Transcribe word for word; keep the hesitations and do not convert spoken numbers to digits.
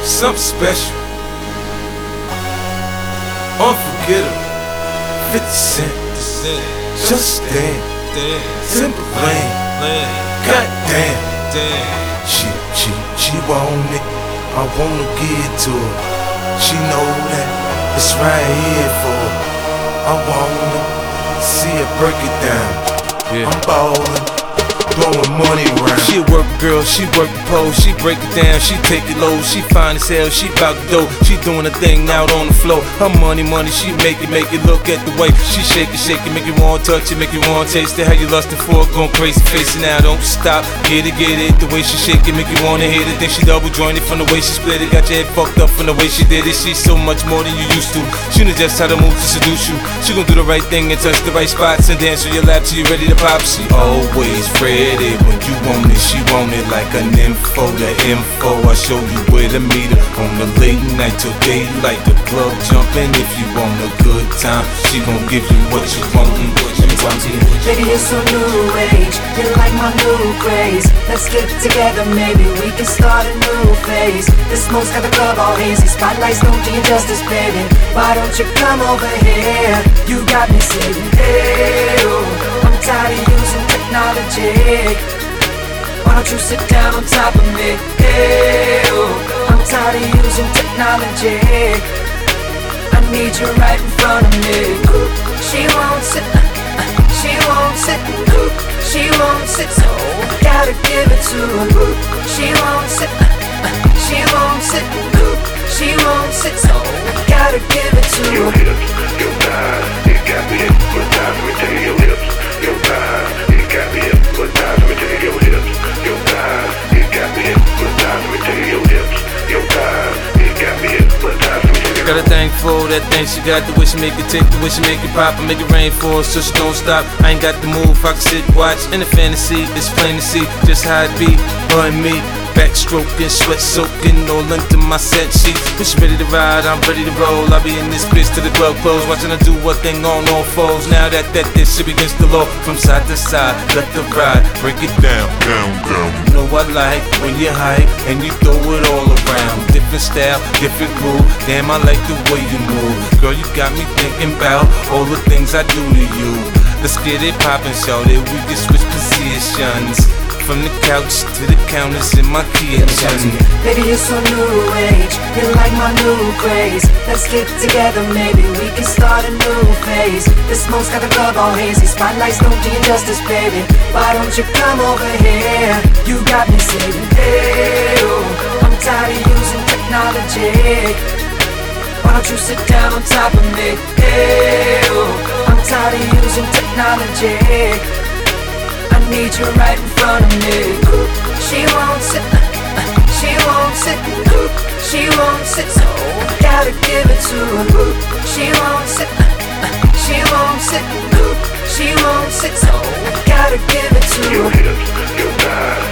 something special, unforgettable. Fifty Cent, just damn, Timberland, goddamn. She, she, she want it, I wanna give it to her. She know that it's right here for her. I wanna see her break it down. Yeah. I'm ballin', blowing money around. She a work girl, she work the pole, she break it down, she take it low, she fine as hell, she bout the dough, she doing a thing out on the floor. Her money, money, she make it, make it. Look at the way she shake it, shake it, make you wanna touch it, make you wanna taste it. How you lustin' for it, going crazy, face it now, don't stop. Get it, get it, the way she shake it, make you wanna hit it. Then she double jointed from the way she split it, got your head fucked up from the way she did it. She's so much more than you used to. She knows just how to move to seduce you. She gon' do the right thing and touch the right spots and dance on your lap till you ready to pop. She always ready when you want it, she want it like an info. The info, I show you where to meet her on the late night till daylight. The club jumping if you want a good time. She gon' give you what you want and what you want. Baby, you're so new age, you're like my new craze. Let's get together, maybe we can start a new phase. The smoke's got the club all hazy, spotlights don't do you justice, baby. Why don't you come over here? You got me saying, hey, oh, I'm tired of using technology. Why don't you sit down on top of me? Hey, oh, I'm tired of using technology. I need you right in front of me. She won't sit, she won't sit, she won't sit, so gotta give it to her. She won't sit, she won't sit, she won't sit, so gotta give it to her. Your hips, your thighs, it got me hypnotized. Let me tell you, your hips, your thighs, it got me hypnotized. Let me tell you, your hips, your thighs, it got me hypnotized. Let me tell you, your hips, your thighs, it got me hypnotized. Let me tell you. Got a thing for that thing she got, the way she make it tick, the way she make it pop, and make it rain for her so she don't stop. I ain't got the move, I can sit, watch, in the fantasy, it's plain to see just how it be, her and me. Backstroking, sweat soaking, all into my set sheets. When she ready to ride, I'm ready to roll. I be in this bitch till the glove close, watching her do what thing on all fours. Now that that this shit against the law, from side to side, let the ride, break it down, down, down. You know I like when you hype and you throw it all around. Different style, different groove. Damn, I like the way you move. Girl, you got me thinking about all the things I do to you. Let's get it poppin', shout it. We can switch positions. From the couch to the counters in my kitchen. Baby, you're so new age, you're like my new craze. Let's get together, maybe we can start a new phase. The smoke's got the club all hazy, spotlights don't do you justice, baby. Why don't you come over here? You got me saying, hey, oh, I'm tired of using technology. Why don't you sit down on top of me? Hey, oh, I'm tired of using technology. I need you right in front of me. She won't sit, she won't sit, she won't sit, so gotta give it to her. She won't sit, she won't sit, she won't sit, so gotta give it to her. Your hips, your thighs,